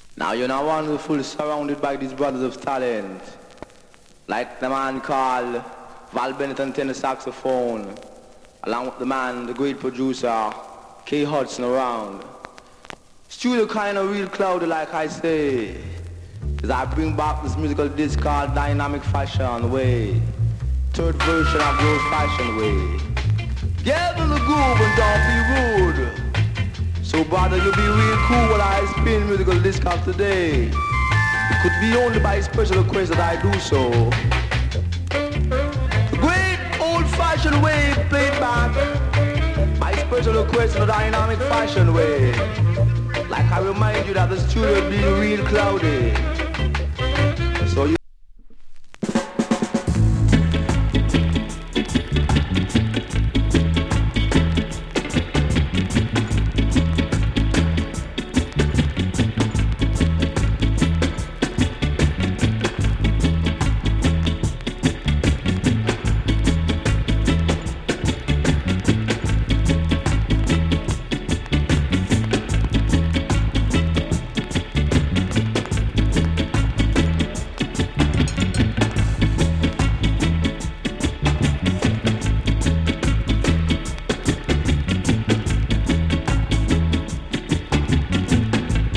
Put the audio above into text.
Now you're not wonderful, surrounded by these brothers of talent, like the man called Val Bennett on tenor saxophone, along with the man, the great producer, K. Hudson around. Studio kind of real cloudy, like I say, as I bring back this musical disc called Dynamic Fashion Way, third version of Rose Fashion Way. Get in the groove and don't be rude. So brother, you be real cool while I spin musical disc of today. It could be only by special request that I do so. The great old-fashioned way played back by special request in a dynamic fashion way. Like I remind you that the studio be real cloudy.